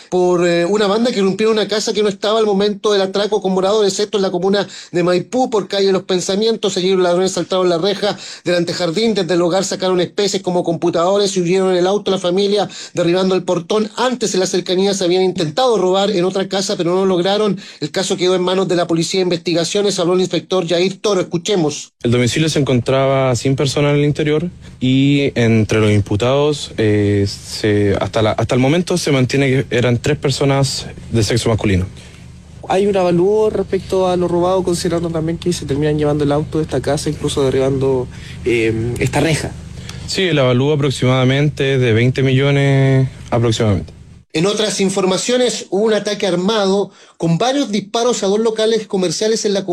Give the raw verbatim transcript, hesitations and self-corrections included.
por eh, una banda que irrumpió en una casa que no estaba al momento del atraco con moradores, esto en la comuna de Maipú, por calle Los Pensamientos. Allí los ladrones saltaron la reja del antejardín, desde el hogar sacaron especies como computadores y huyeron en el auto la familia, derribando el portón. Antes en las cercanías habían intentado robar en otra casa, pero no lo lograron. El caso quedó en manos de la Policía de Investigaciones. Habló el inspector Yair Toro. Escuchemos. El domicilio se encontraba sin personal en el interior y entre los imputados eh, se, hasta, la, hasta el momento se mantiene que eran tres personas de sexo masculino. ¿Hay un avalúo respecto a lo robado, considerando también que se terminan llevando el auto de esta casa, incluso derribando eh, esta reja? Sí, el avalúo aproximadamente de veinte millones aproximadamente. En otras informaciones, hubo un ataque armado con varios disparos a dos locales comerciales en la